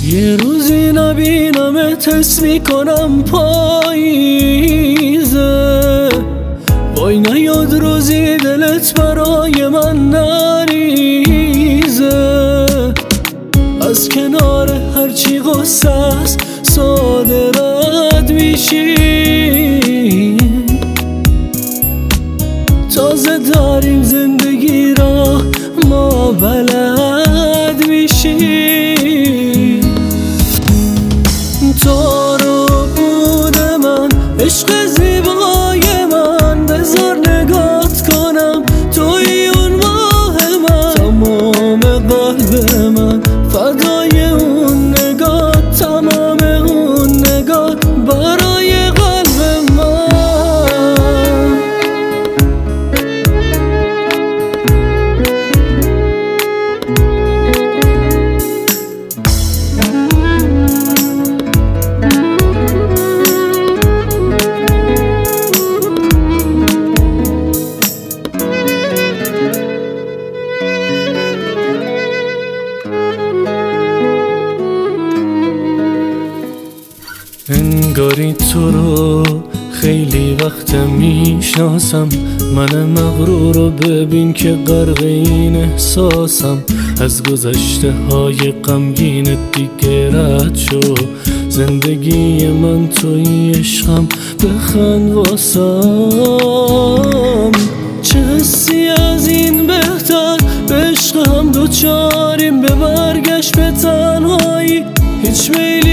یه روزی نبینمت حس میکنم پاییزه، وای نیاد روزی دلت برای من نریزه. از کنار هرچی غصه است ساده رد میشی، تازه داریم زندگی را ما بلد میشی. تو رو بود من، عشق زیبای من، بذار نگات کنم توی اون ماه من. تمام قلب من فدای اون نگات، تمام اون نگات برای قلب من. انگاری تو رو خیلی وقت میشناسم، من مغرور رو ببین که غرق این احساسم. از گذشته های غمگینت دیگه رد شو، زندگی من توی عشقم، بخند واسم. چه حسی از این بهتر، به عشق هم دوچاریم، به برگشت به تنهایی هیچ میلی